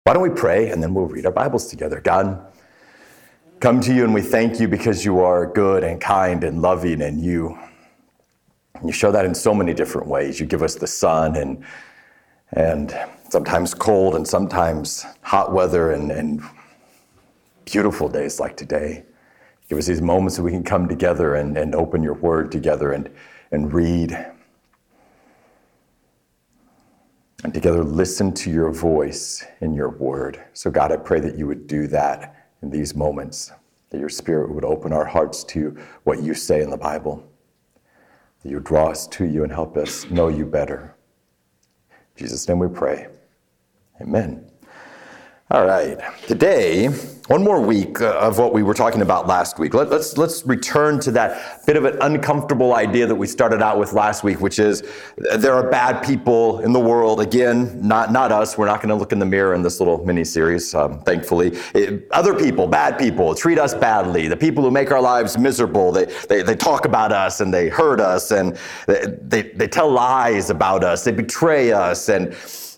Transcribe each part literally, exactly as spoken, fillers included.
Why don't we pray and then we'll read our Bibles together. God, come to you and we thank you because you are good and kind and loving, and you, you show that in so many different ways. You give us the sun and and sometimes cold and sometimes hot weather and, and beautiful days like today. Give us these moments that we can come together and, and open your word together and, and read. And together listen to your voice in your word. So God, I pray that you would do that in these moments, that your Spirit would open our hearts to what you say in the Bible, that you would draw us to you and help us know you better. In Jesus' name we pray. Amen. All right. Today, one more week of what we were talking about last week. Let, let's let's return to that bit of an uncomfortable idea that we started out with last week, which is there are bad people in the world. Again, not not us. We're not going to look in the mirror in this little mini-series, um, thankfully. It, other people, bad people, treat us badly. The people who make our lives miserable. They they, they talk about us and they hurt us and they, they, they tell lies about us. They betray us and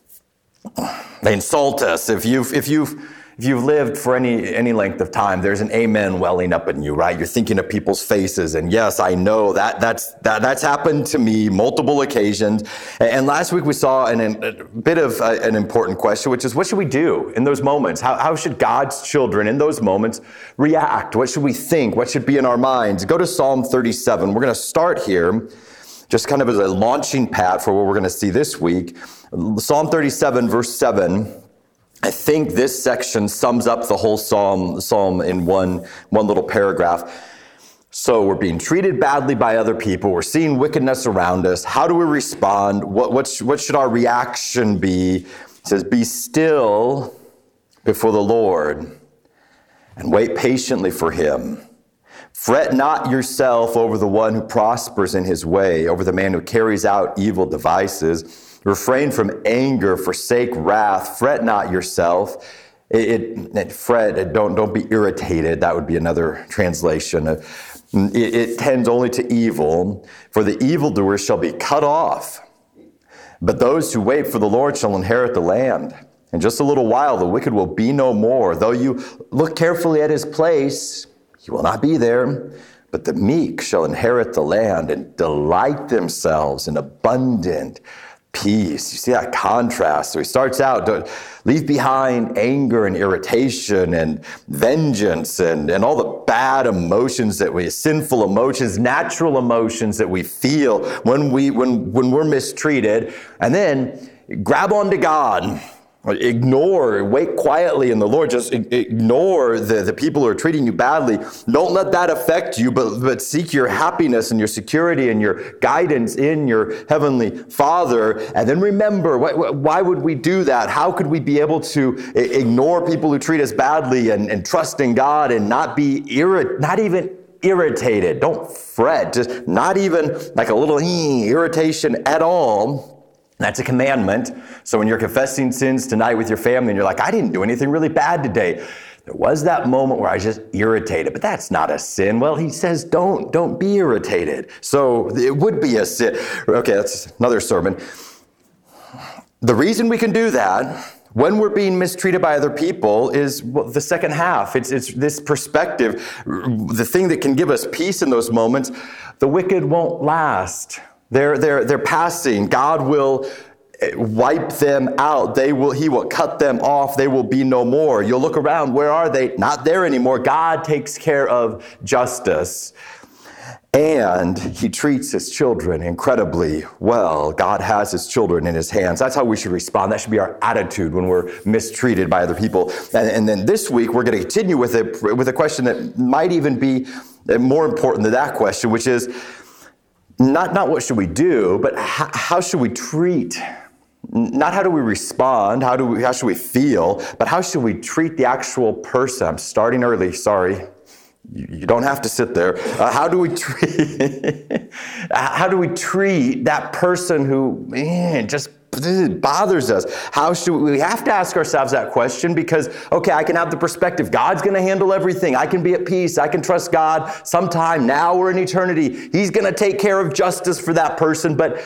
they insult us. If you've if you've if you've lived for any any length of time, there's an amen welling up in you, right? You're thinking of people's faces, and yes, I know that that's that that's happened to me multiple occasions. And last week we saw an, a bit of a, an important question, which is what should we do in those moments? How how should God's children in those moments react? What should we think? What should be in our minds? Go to Psalm thirty-seven. We're going to start here, just kind of as a launching pad for what we're going to see this week. Psalm thirty-seven, verse seven. I think this section sums up the whole psalm, psalm in one, one little paragraph. So we're being treated badly by other people. We're seeing wickedness around us. How do we respond? What, what, what should our reaction be? It says, be still before the Lord and wait patiently for him. Fret not yourself over the one who prospers in his way, over the man who carries out evil devices. Refrain from anger, forsake wrath. Fret not yourself. It, it, it fret. It, don't don't be irritated. That would be another translation. It, it tends only to evil. For the evildoer shall be cut off, but those who wait for the Lord shall inherit the land. In just a little while, the wicked will be no more. Though you look carefully at his place, he will not be there. But the meek shall inherit the land and delight themselves in abundant peace. You see that contrast. So he starts out, to leave behind anger and irritation and vengeance and, and all the bad emotions that we, sinful emotions, natural emotions that we feel when, we, when, when we're mistreated. And then grab onto God. Ignore, wait quietly in the Lord. Just ignore the, the people who are treating you badly. Don't let that affect you, but, but seek your happiness and your security and your guidance in your heavenly Father. And then remember, why, why would we do that? How could we be able to ignore people who treat us badly and, and trust in God and not be irrit, not even irritated? Don't fret, just not even like a little irritation at all. That's a commandment. So when you're confessing sins tonight with your family and you're like, I didn't do anything really bad today. There was that moment where I was just irritated, but that's not a sin. Well, he says, don't, don't be irritated. So it would be a sin. Okay, that's another sermon. The reason we can do that when we're being mistreated by other people is well, the second half. It's, it's this perspective, the thing that can give us peace in those moments. The wicked won't last. They're, they're, they're passing. God will wipe them out. They will, he will cut them off. They will be no more. You'll look around. Where are they? Not there anymore. God takes care of justice. And he treats his children incredibly well. God has his children in his hands. That's how we should respond. That should be our attitude when we're mistreated by other people. And, and then this week, we're going to continue with it, with a question that might even be more important than that question, which is, Not, not what should we do, but how, how should we treat? Not how do we respond, how do we, how should we feel, but how should we treat the actual person? I'm starting early, sorry. You, you don't have to sit there. Uh, how do we treat, how do we treat that person who, man, just bothers us? How should we, we have to ask ourselves that question because, okay, I can have the perspective. God's going to handle everything. I can be at peace. I can trust God sometime now or in eternity. He's going to take care of justice for that person. But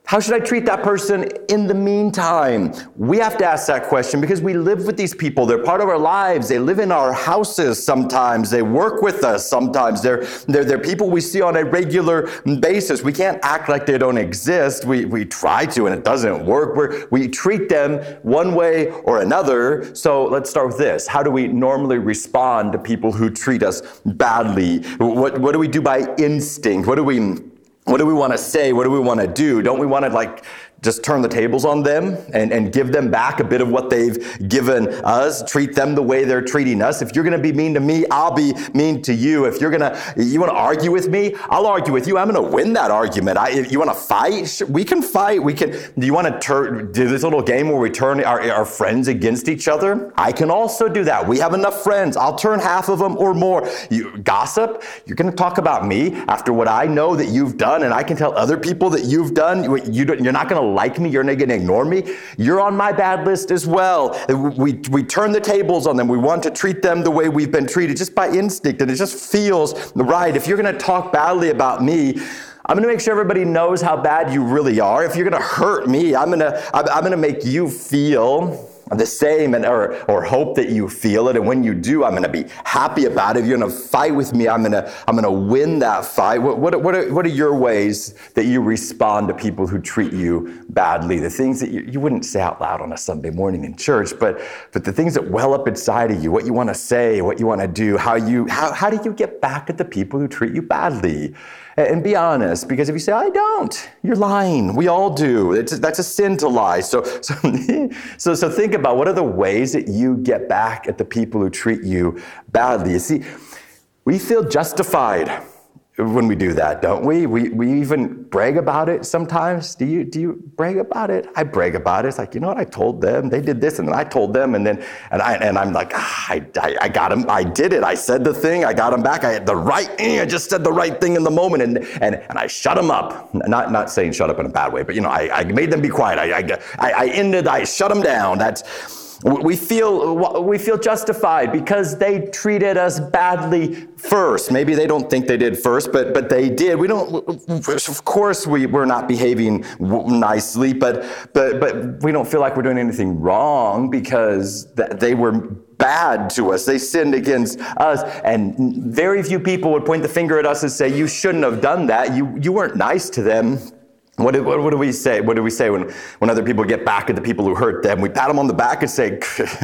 How should I treat that person in the meantime? We have to ask that question because we live with these people. They're part of our lives. They live in our houses sometimes. They work with us sometimes. They're, they're, they're people we see on a regular basis. We can't act like they don't exist. We, we try to, and it doesn't work. We're, we treat them one way or another. So let's start with this. How do we normally respond to people who treat us badly? What, what do we do by instinct? What do we... What do we want to say? What do we want to do? Don't we want to like just turn the tables on them and, and give them back a bit of what they've given us, treat them the way they're treating us? If you're going to be mean to me, I'll be mean to you. If you're going to, you want to argue with me, I'll argue with you. I'm going to win that argument. I, if you want to fight? We can fight. We can. Do you want to turn, do this little game where we turn our, our friends against each other? I can also do that. We have enough friends. I'll turn half of them or more. You gossip? You're going to talk about me after what I know that you've done, and I can tell other people that you've done. You, you don't, you're not going to like me, you're not going to ignore me, you're on my bad list as well. We, we turn the tables on them. We want to treat them the way we've been treated just by instinct, and it just feels right. If you're going to talk badly about me, I'm going to make sure everybody knows how bad you really are. If you're going to hurt me, I'm going to I'm, I'm going to make you feel the same, and or or hope that you feel it. And when you do, I'm going to be happy about it. If you're going to fight with me, I'm going to I'm going to win that fight. What what what are, what are your ways that you respond to people who treat you badly? The things that you, you wouldn't say out loud on a Sunday morning in church, but but the things that well up inside of you, what you want to say, what you want to do, how you how how do you get back at the people who treat you badly? And be honest, because if you say, I don't, you're lying. We all do. It's, that's a sin to lie. So, so, so, so think about what are the ways that you get back at the people who treat you badly. You see, we feel justified when we do that, don't we? We we even brag about it sometimes. Do you do you brag about it? I brag about it. It's like, you know what? I told them they did this, and then I told them, and then and I and I'm like, ah, I, I I got them. I did it. I said the thing. I got them back. I had the right. I just said the right thing in the moment, and and and I shut them up. Not not saying shut up in a bad way, but you know, I I made them be quiet. I I I ended. I shut them down. That's. We feel we feel justified because they treated us badly first. Maybe they don't think they did first, but but they did. We don't. Of course, we we're not behaving nicely, but but but we don't feel like we're doing anything wrong because they were bad to us. They sinned against us, and very few people would point the finger at us and say, "You shouldn't have done that. You you weren't nice to them." What do, what, what do we say? What do we say when, when other people get back at the people who hurt them? We pat them on the back and say,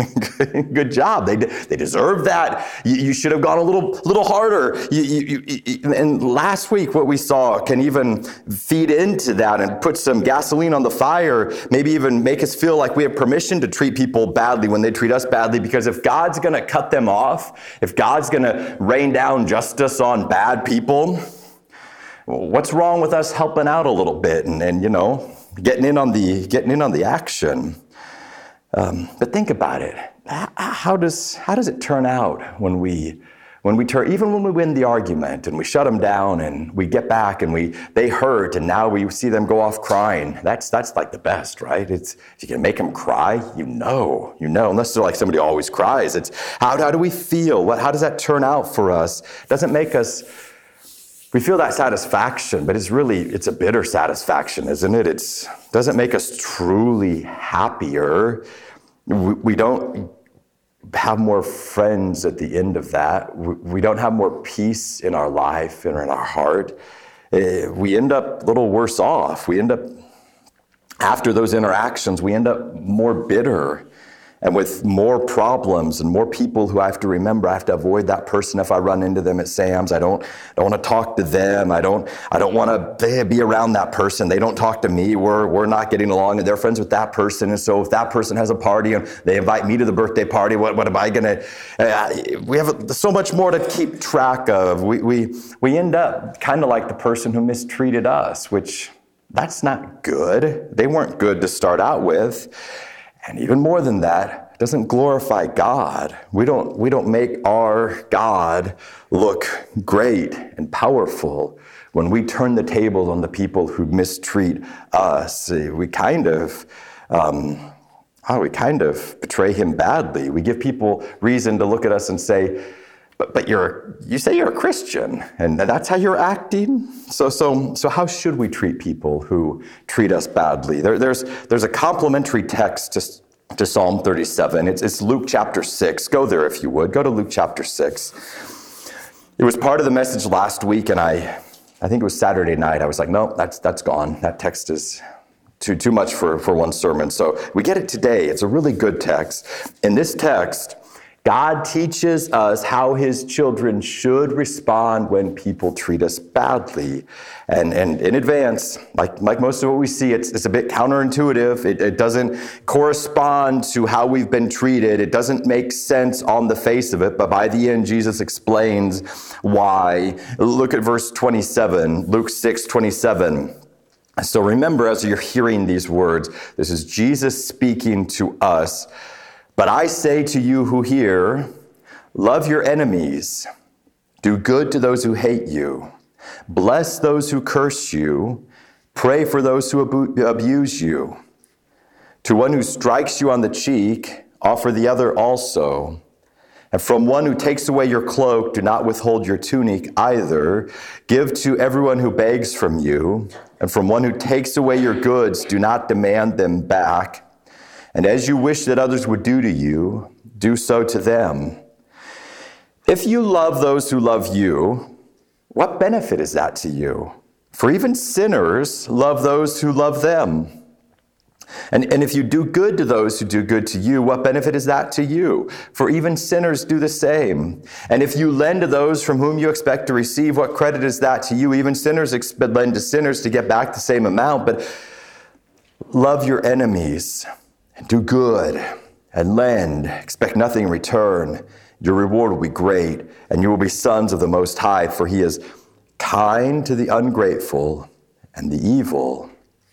"Good job. They they deserve that. You, you should have gone a little little harder." You, you, you, and last week, what we saw can even feed into that and put some gasoline on the fire. Maybe even make us feel like we have permission to treat people badly when they treat us badly. Because if God's going to cut them off, if God's going to rain down justice on bad people, what's wrong with us helping out a little bit and, and you know, getting in on the getting in on the action? Um, but think about it. How does how does it turn out when we when we turn even when we win the argument and we shut them down and we get back and we they hurt and now we see them go off crying? That's that's like the best, right? It's if you can make them cry, you know, you know. Unless they're like somebody always cries. It's how how do we feel? What how does that turn out for us? It doesn't make us. We feel that satisfaction, but it's really, it's a bitter satisfaction, isn't it? It doesn't make us truly happier. We, we don't have more friends at the end of that. We, we don't have more peace in our life and in our heart. Uh, we end up a little worse off. We end up, after those interactions, we end up more bitter and with more problems and more people who I have to remember. I have to avoid that person if I run into them at Sam's. I don't, don't want to talk to them. I don't, I don't want to be around that person. They don't talk to me. We're, we're not getting along, and they're friends with that person. And so if that person has a party and they invite me to the birthday party, what, what am I going to? Uh, we have so much more to keep track of. We, we, we end up kind of like the person who mistreated us, which that's not good. They weren't good to start out with. And even more than that, it doesn't glorify God. We don't, we don't make our God look great and powerful when we turn the tables on the people who mistreat us. We kind of, um, oh, we kind of betray him badly. We give people reason to look at us and say, but, but you're, you say you're a Christian, and that's how you're acting? So, so, so how should we treat people who treat us badly? There, there's, there's a complementary text to, to Psalm thirty-seven. It's, it's Luke chapter six. Go there if you would. Go to Luke chapter six. It was part of the message last week, and I, I think it was Saturday night. I was like, no, that's, that's gone. That text is too, too much for, for one sermon. So we get it today. It's a really good text. In this text, God teaches us how his children should respond when people treat us badly. And, and in advance, like, like most of what we see, it's, it's a bit counterintuitive. It, it doesn't correspond to how we've been treated. It doesn't make sense on the face of it. But by the end, Jesus explains why. Look at verse twenty-seven, Luke six twenty-seven. So remember, as you're hearing these words, this is Jesus speaking to us. But I say to you who hear, love your enemies, do good to those who hate you, bless those who curse you, pray for those who abu- abuse you. To one who strikes you on the cheek, offer the other also. And from one who takes away your cloak, do not withhold your tunic either. Give to everyone who begs from you. And from one who takes away your goods, do not demand them back. And as you wish that others would do to you, do so to them. If you love those who love you, what benefit is that to you? For even sinners love those who love them. And, and if you do good to those who do good to you, what benefit is that to you? For even sinners do the same. And if you lend to those from whom you expect to receive, what credit is that to you? Even sinners lend to sinners to get back the same amount. But love your enemies. Do good and lend. Expect nothing in return. Your reward will be great, and you will be sons of the Most High, for he is kind to the ungrateful and the evil.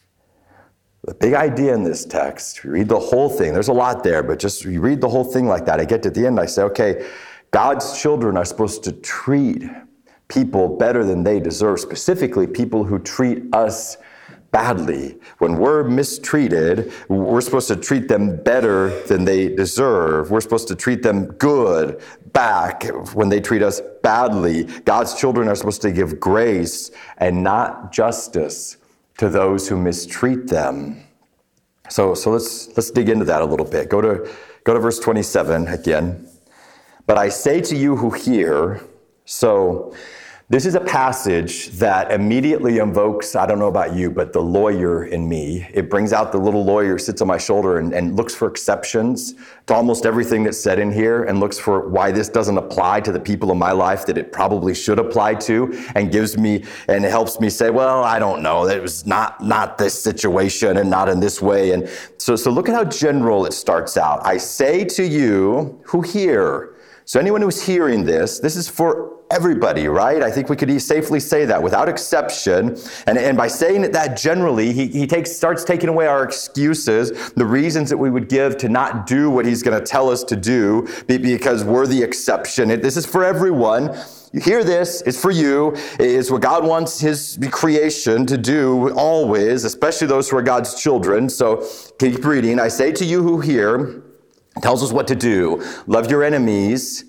The big idea in this text, you read the whole thing. There's a lot there, but just you read the whole thing like that. I get to the end, I say, okay, God's children are supposed to treat people better than they deserve, specifically people who treat us badly. When we're mistreated, we're supposed to treat them better than they deserve. We're supposed to treat them good back when they treat us badly. God's children are supposed to give grace and not justice to those who mistreat them. So, so let's let's dig into that a little bit. Go to go to verse twenty-seven again. But I say to you who hear, so this is a passage that immediately invokes, I don't know about you, but the lawyer in me. It brings out the little lawyer, sits on my shoulder and, and looks for exceptions to almost everything that's said in here and looks for why this doesn't apply to the people in my life that it probably should apply to, and gives me and helps me say, well, I don't know, that was not, not this situation and not in this way. And so, so look at how general it starts out. I say to you who hear. So anyone who's hearing this, this is for everybody, right? I think we could safely say that without exception. And, and by saying it that generally, he, he takes starts taking away our excuses, the reasons that we would give to not do what he's going to tell us to do because we're the exception. It, this is for everyone. You hear this, it's for you. It's what God wants his creation to do always, especially those who are God's children. So keep reading. I say to you who hear, tells us what to do. Love your enemies.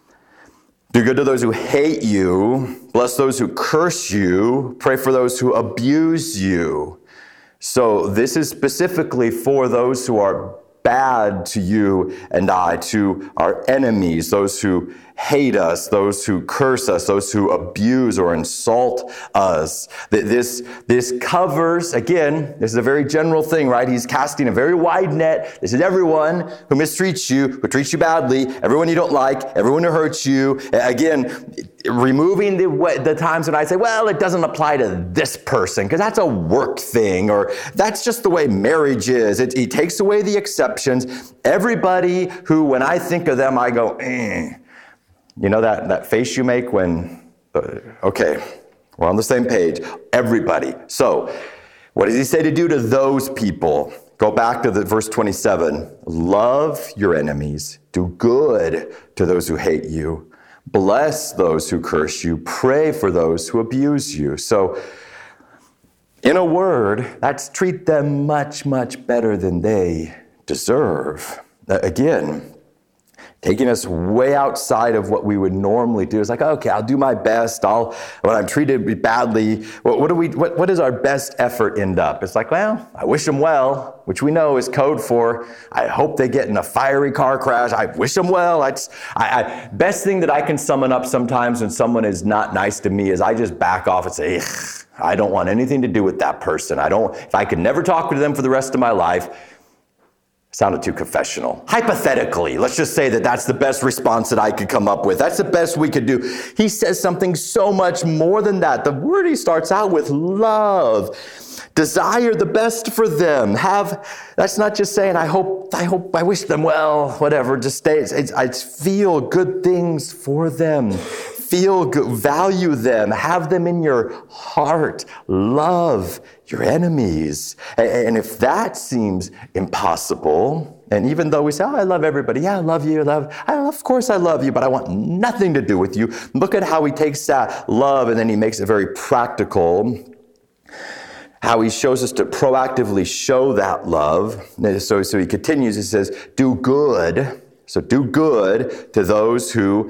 Do good to those who hate you. Bless those who curse you. Pray for those who abuse you. So this is specifically for those who are bad to you and I, to our enemies, those who hate us, those who curse us, those who abuse or insult us. This, this covers, again, this is a very general thing, right? He's casting a very wide net. This is everyone who mistreats you, who treats you badly, everyone you don't like, everyone who hurts you. Again, removing the, the times when I say, well, it doesn't apply to this person because that's a work thing, or that's just the way marriage is. It, he takes away the exceptions. Everybody who, when I think of them, I go, eh. You know that, that face you make when, uh, okay, we're on the same page. Everybody. So what does he say to do to those people? Go back to the verse twenty-seven. Love your enemies. Do good to those who hate you. Bless those who curse you. Pray for those who abuse you. So in a word, that's treat them much, much better than they deserve. Again, taking us way outside of what we would normally do. It's like, okay, I'll do my best. I'll, when I'm treated badly, what, what do we, what, what does our best effort end up? It's like, well, I wish them well, which we know is code for, I hope they get in a fiery car crash. I wish them well. I, just, I, I best thing that I can summon up sometimes when someone is not nice to me is I just back off and say, I don't want anything to do with that person. I don't, if I could never talk to them for the rest of my life, sounded too confessional. Hypothetically, let's just say that that's the best response that I could come up with. That's the best we could do. He says something so much more than that. The word he starts out with, love. Desire the best for them. Have, that's not just saying, I hope, I hope, I wish them well, whatever. Just stay, it's, it's, I feel good things for them. Feel good, value them, have them in your heart, love your enemies. And if that seems impossible, and even though we say, oh, I love everybody, yeah, I love you, I love, I, of course I love you, but I want nothing to do with you. Look at how he takes that love and then he makes it very practical. How he shows us to proactively show that love. So, so he continues, he says, do good. So do good to those who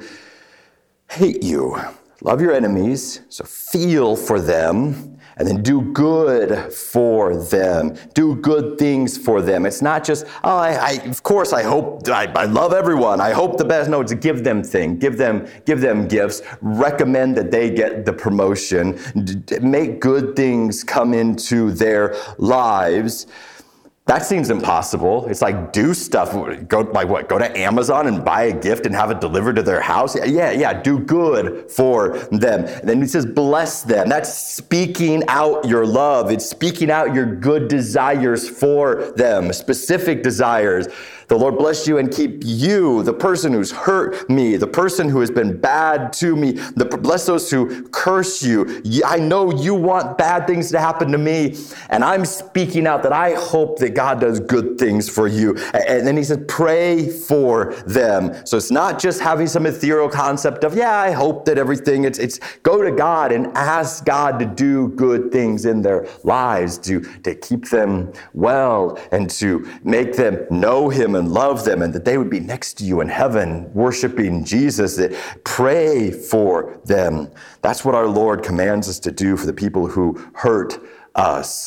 hate you. Love your enemies, so feel for them, and then do good for them. Do good things for them. It's not just, oh, I, I of course, I hope, I, I love everyone. I hope the best. No, it's a give them thing. Give them, give them gifts. Recommend that they get the promotion. D- make good things come into their lives. That seems impossible. It's like, do stuff. Go, like what? Go to Amazon and buy a gift and have it delivered to their house? Yeah, yeah, do good for them. And then he says, bless them. That's speaking out your love. It's speaking out your good desires for them, specific desires. The Lord bless you and keep you, the person who's hurt me, the person who has been bad to me. The, bless those who curse you. I know you want bad things to happen to me, and I'm speaking out that I hope that God does good things for you. And then he says, pray for them. So it's not just having some ethereal concept of, yeah, I hope that everything, it's, it's go to God and ask God to do good things in their lives, to, to keep them well and to make them know him and love them, and that they would be next to you in heaven, worshiping Jesus. That pray for them. That's what our Lord commands us to do for the people who hurt us.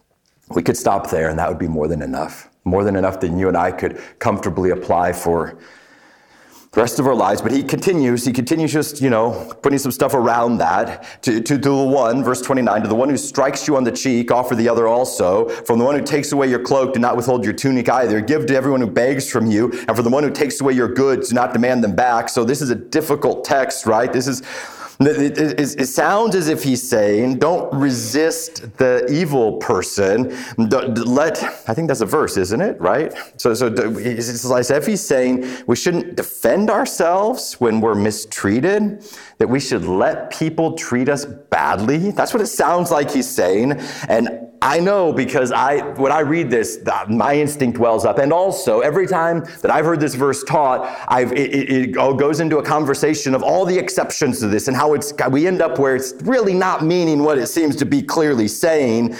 We could stop there, and that would be more than enough. More than enough that you and I could comfortably apply for the rest of our lives. But he continues, he continues just, you know, putting some stuff around that. To, to, to the one, verse twenty-nine, to the one who strikes you on the cheek, offer the other also. From the one who takes away your cloak, do not withhold your tunic either. Give to everyone who begs from you. And for the one who takes away your goods, do not demand them back. So this is a difficult text, right? This is, it, it, it sounds as if he's saying, don't resist the evil person. Let, I think that's a verse, isn't it? Right? So, so it's as if he's saying we shouldn't defend ourselves when we're mistreated, that we should let people treat us badly. That's what it sounds like he's saying. And I know, because I, when I read this, my instinct wells up. And also, every time that I've heard this verse taught, I've, it, it, it goes into a conversation of all the exceptions to this and how it's, we end up where it's really not meaning what it seems to be clearly saying.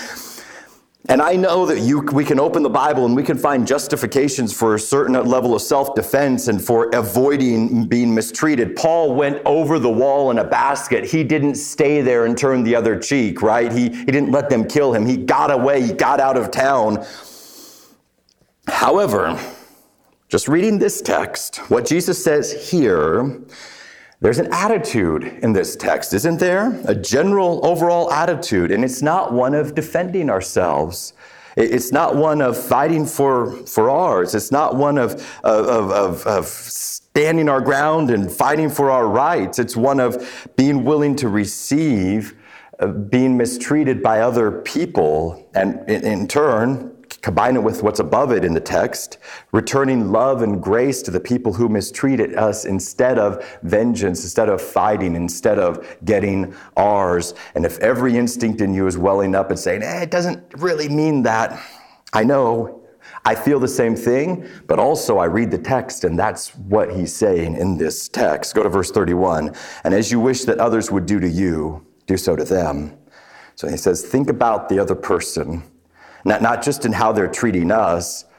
And I know that you, we can open the Bible and we can find justifications for a certain level of self-defense and for avoiding being mistreated. Paul went over the wall in a basket. He didn't stay there and turn the other cheek, right? He, he didn't let them kill him. He got away. He got out of town. However, just reading this text, what Jesus says here, there's an attitude in this text, isn't there? A general overall attitude, and it's not one of defending ourselves. It's not one of fighting for, for ours. It's not one of, of, of, of standing our ground and fighting for our rights. It's one of being willing to receive uh, being mistreated by other people, and in, in turn, combine it with what's above it in the text, returning love and grace to the people who mistreated us instead of vengeance, instead of fighting, instead of getting ours. And if every instinct in you is welling up and saying, eh, it doesn't really mean that, I know, I feel the same thing, but also I read the text, and that's what he's saying in this text. Go to verse thirty-one. And as you wish that others would do to you, do so to them. So he says, think about the other person. Not, not just in how they're treating us,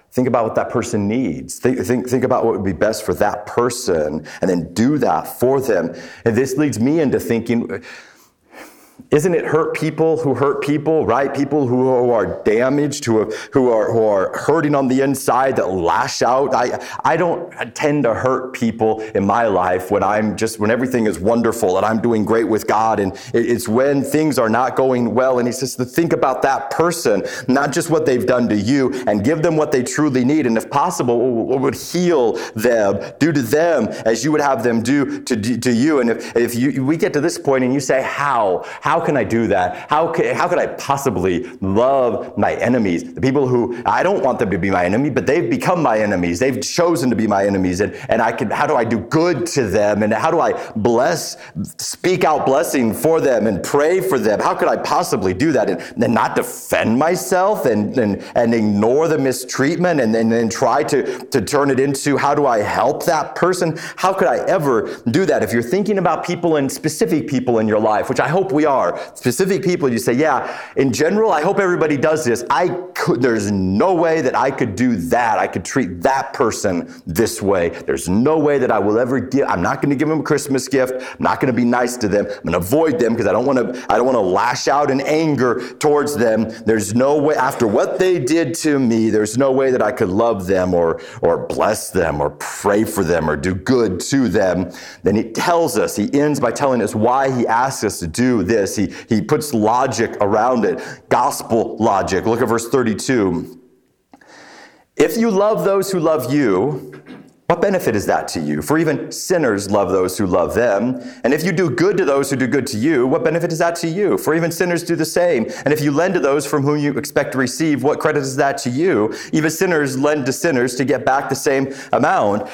Think about what that person needs. Think, think, think about what would be best for that person, and then do that for them. And this leads me into thinking, isn't it hurt people who hurt people, right? People who, who are damaged, who are, who are who are hurting on the inside, that lash out. I I don't tend to hurt people in my life when I'm just when everything is wonderful and I'm doing great with God. And it's when things are not going well. And he says to think about that person, not just what they've done to you, and give them what they truly need. And if possible, what would heal them, do to them as you would have them do to to you. And if if you we get to this point and you say, how how How can I do that? How can, how could I possibly love my enemies? The people who, I don't want them to be my enemy, but they've become my enemies. They've chosen to be my enemies. And, and I can, how do I do good to them? And how do I bless, speak out blessing for them and pray for them? How could I possibly do that? And then not defend myself and, and, and ignore the mistreatment and then and try to, to turn it into, how do I help that person? How could I ever do that? If you're thinking about people and specific people in your life, which I hope we are, specific people, you say, yeah, in general, I hope everybody does this. I could, there's no way that I could do that. I could treat that person this way. There's no way that I will ever give, I'm not going to give them a Christmas gift. I'm not going to be nice to them. I'm going to avoid them because I don't want to, I don't want to lash out in anger towards them. There's no way, after what they did to me, there's no way that I could love them or, or bless them or pray for them or do good to them. Then he tells us, he ends by telling us why he asks us to do this. He, he puts logic around it, gospel logic. Look at verse thirty-two. If you love those who love you, what benefit is that to you? For even sinners love those who love them. And if you do good to those who do good to you, what benefit is that to you? For even sinners do the same. And if you lend to those from whom you expect to receive, what credit is that to you? Even sinners lend to sinners to get back the same amount.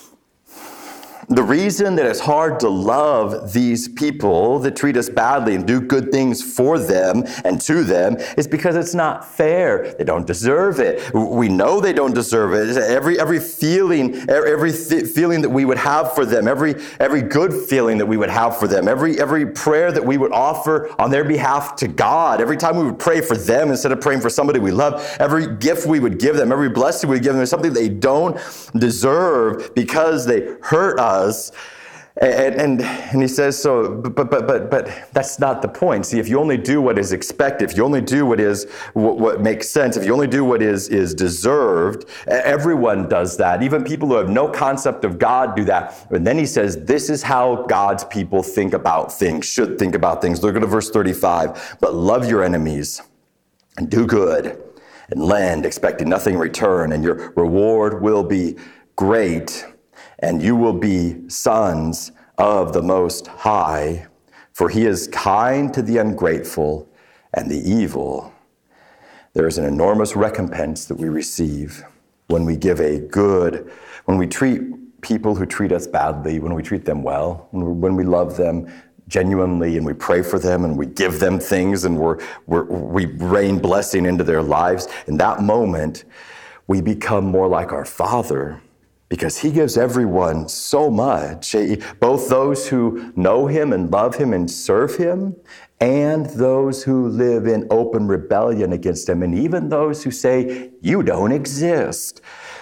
The reason that it's hard to love these people that treat us badly and do good things for them and to them is because it's not fair. They don't deserve it. We know they don't deserve it. Every every feeling, every th- feeling that we would have for them, every every good feeling that we would have for them, every every prayer that we would offer on their behalf to God, every time we would pray for them instead of praying for somebody we love, every gift we would give them, every blessing we would give them is something they don't deserve because they hurt us. Us. And, and and he says, so, but but but but that's not the point. See, if you only do what is expected, if you only do what is what, what makes sense, if you only do what is is deserved, everyone does that. Even people who have no concept of God do that. And then he says, this is how God's people think about things, should think about things. Look at verse thirty-five. But love your enemies and do good and lend, expecting nothing in return, and your reward will be great. And you will be sons of the Most High, for he is kind to the ungrateful and the evil. There is an enormous recompense that we receive when we give a good, when we treat people who treat us badly, when we treat them well, when we love them genuinely and we pray for them and we give them things and we're, we're, we rain blessing into their lives. In that moment, we become more like our Father, because he gives everyone so much, both those who know him and love him and serve him, and those who live in open rebellion against him, and even those who say, you don't exist.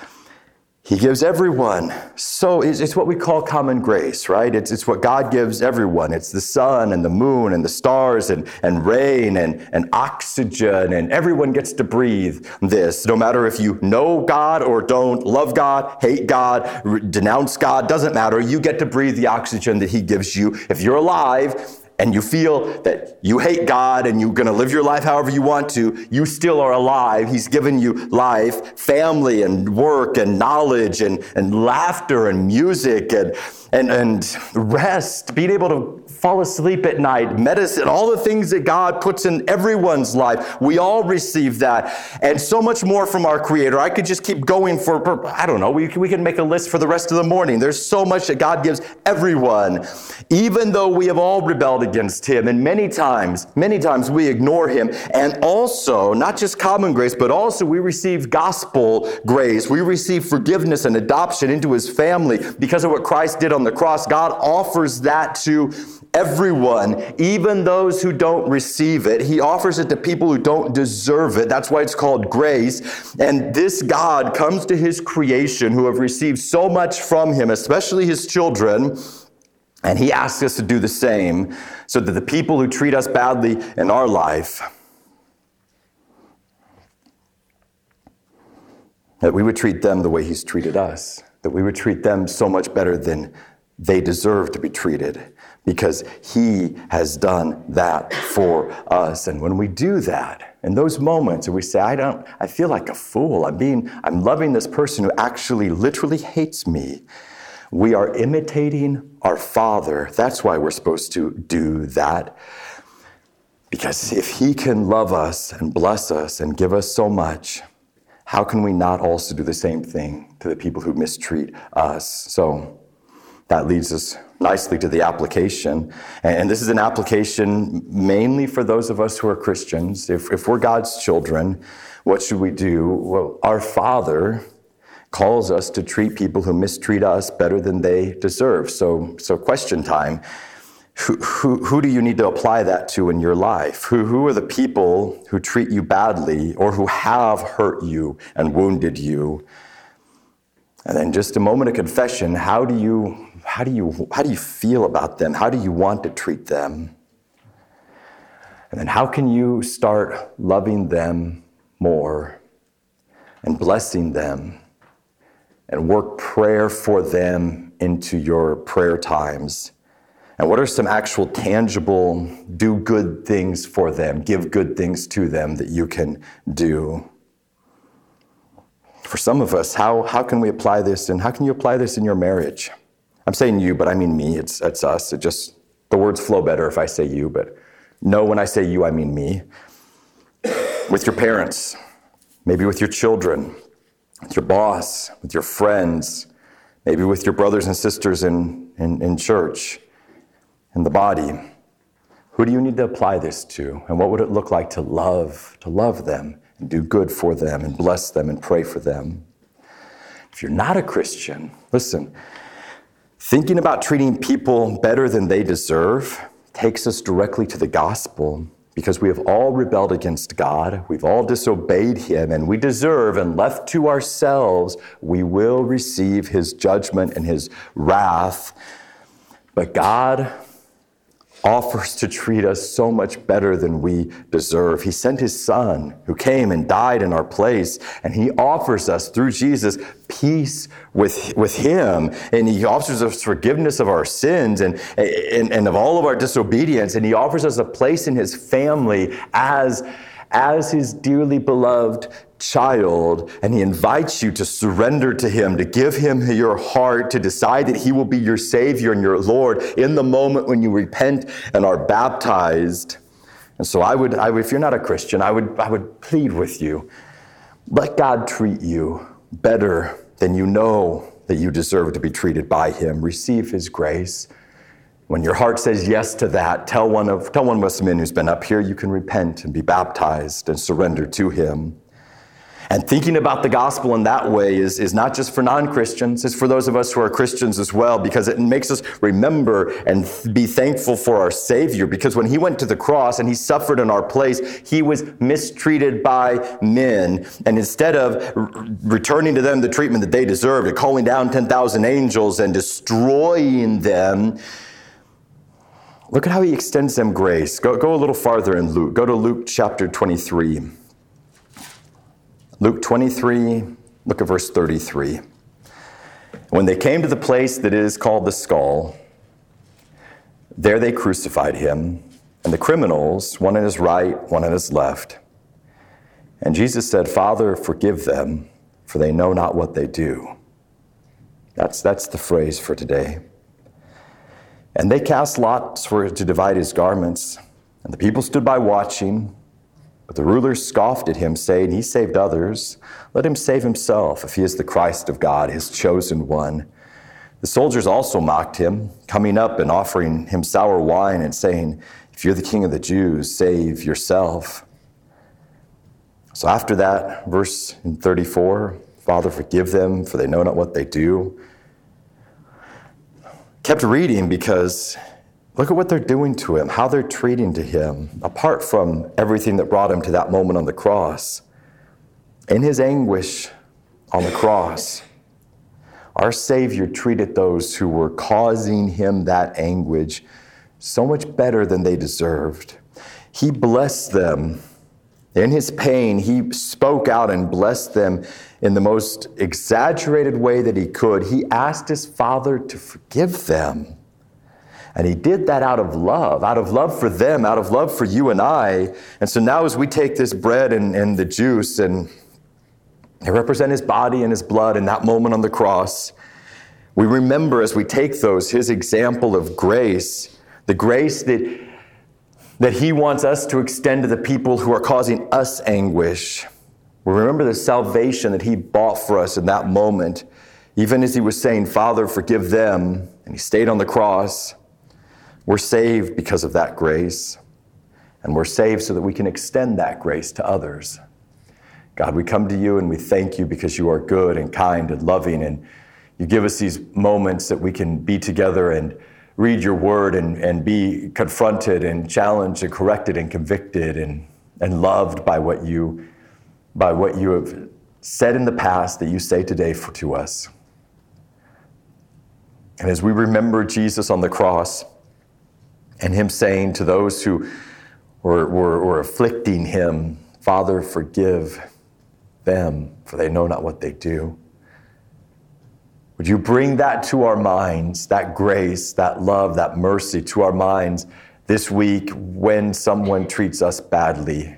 He gives everyone. So it's, it's what we call common grace, right? It's, it's what God gives everyone. It's the sun and the moon and the stars and, and rain and, and oxygen, and everyone gets to breathe this. No matter if you know God or don't, love God, hate God, re- denounce God, doesn't matter. You get to breathe the oxygen that he gives you. If you're alive and you feel that you hate God and you're going to live your life however you want to, you still are alive. He's given you life, family and work and knowledge and, and laughter and music and, and, and rest, being able to fall asleep at night, medicine, all the things that God puts in everyone's life. We all receive that, and so much more from our Creator. I could just keep going for, I don't know, we, we can make a list for the rest of the morning. There's so much that God gives everyone, even though we have all rebelled against him. And many times, many times we ignore him. And also, not just common grace, but also we receive gospel grace. We receive forgiveness and adoption into his family because of what Christ did on on the cross, God offers that to everyone, even those who don't receive it. He offers it to people who don't deserve it. That's why it's called grace. And this God comes to his creation who have received so much from him, especially his children, and he asks us to do the same so that the people who treat us badly in our life, that we would treat them the way he's treated us, that we would treat them so much better than they deserve to be treated, because he has done that for us. And when we do that, in those moments, and we say, I don't, I feel like a fool. I'm being, I'm loving this person who actually literally hates me. We are imitating our Father. That's why we're supposed to do that. Because if he can love us and bless us and give us so much, how can we not also do the same thing to the people who mistreat us? So that leads us nicely to the application. And this is an application mainly for those of us who are Christians. If, if we're God's children, what should we do? Well, our Father calls us to treat people who mistreat us better than they deserve. So, so question time. Who, who, who do you need to apply that to in your life? Who, who are the people who treat you badly or who have hurt you and wounded you? And then just a moment of confession. How do you, how do you, how do you feel about them? How do you want to treat them? And then how can you start loving them more and blessing them and work prayer for them into your prayer times? And what are some actual tangible, do good things for them, give good things to them that you can do? For some of us, how, how can we apply this, and how can you apply this in your marriage? I'm saying you, but I mean me. It's, it's us. It just, the words flow better if I say you, but no, when I say you, I mean me. With your parents, maybe with your children, with your boss, with your friends, maybe with your brothers and sisters in, in, in church, in the body. Who do you need to apply this to? And what would it look like to love, to love them and do good for them and bless them and pray for them? If you're not a Christian, listen, thinking about treating people better than they deserve takes us directly to the gospel, because we have all rebelled against God, we've all disobeyed him, and we deserve, and left to ourselves, we will receive his judgment and his wrath. But God offers to treat us so much better than we deserve. He sent his son who came and died in our place, and he offers us through Jesus peace with, with him, and he offers us forgiveness of our sins and, and, and of all of our disobedience, and he offers us a place in his family as, as his dearly beloved child, and he invites you to surrender to him, to give him your heart, to decide that he will be your Savior and your Lord in the moment when you repent and are baptized. And so I would, I would, if you're not a Christian, I would, I would plead with you, let God treat you better than you know that you deserve to be treated by him. Receive his grace. When your heart says yes to that, tell one of, tell one of us men who's been up here, you can repent and be baptized and surrender to him. And thinking about the gospel in that way is, is not just for non-Christians, it's for those of us who are Christians as well, because it makes us remember and be thankful for our Savior. Because when he went to the cross and he suffered in our place, he was mistreated by men. And instead of r- returning to them the treatment that they deserved, and calling down ten thousand angels and destroying them, look at how he extends them grace. Go, go a little farther in Luke. Go to Luke chapter twenty-three. Luke twenty-three, look at verse thirty-three. When they came to the place that is called the Skull, there they crucified him, and the criminals, one on his right, one on his left. And Jesus said, Father, forgive them, for they know not what they do. That's, that's the phrase for today. And they cast lots for to divide his garments, and the people stood by watching. But the rulers scoffed at him, saying, he saved others. Let him save himself, if he is the Christ of God, his chosen one. The soldiers also mocked him, coming up and offering him sour wine and saying, if you're the king of the Jews, save yourself. So after that, verse in thirty-four, Father, forgive them, for they know not what they do. kept reading because look at what they're doing to him, how they're treating to him, apart from everything that brought him to that moment on the cross. In his anguish on the cross, our Savior treated those who were causing him that anguish so much better than they deserved. He blessed them. In his pain, he spoke out and blessed them in the most exaggerated way that he could. He asked his Father to forgive them. And he did that out of love, out of love for them, out of love for you and I. And so now as we take this bread and, and the juice, and they represent his body and his blood in that moment on the cross, we remember as we take those his example of grace, the grace that, that he wants us to extend to the people who are causing us anguish. We remember the salvation that he bought for us in that moment, even as he was saying, Father, forgive them, and he stayed on the cross. We're saved because of that grace, and we're saved so that we can extend that grace to others. God, we come to you and we thank you because you are good and kind and loving, and you give us these moments that we can be together and read your word and, and be confronted and challenged and corrected and convicted and, and loved by what you, by what you have said in the past that you say today for, to us. And as we remember Jesus on the cross, and him saying to those who were, were, were afflicting him, Father, forgive them, for they know not what they do. Would you bring that to our minds, that grace, that love, that mercy to our minds this week when someone treats us badly?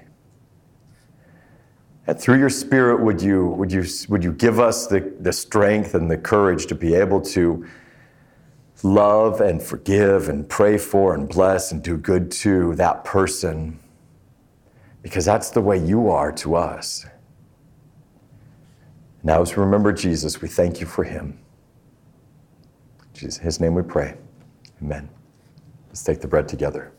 And through your Spirit, would you, would you, would you give us the, the strength and the courage to be able to love and forgive and pray for and bless and do good to that person, because that's the way you are to us. Now, as we remember Jesus, we thank you for him. In his name we pray. Amen. Let's take the bread together.